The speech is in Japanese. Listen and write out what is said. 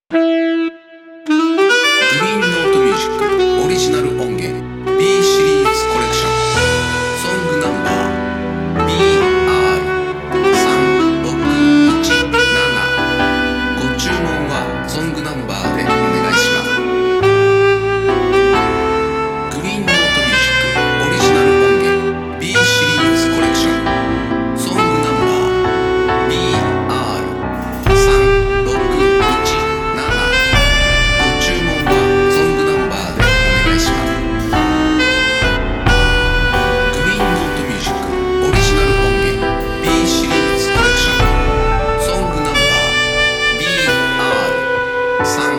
グリーンノートミュージックオリジナル音源 B シリーズコレクションソングナンバー BR3617 ご注文はソングナンバーでお願いします。グリーンノートミュージックオリジナル音源 B シリーズコレクションソングナンバー BR36173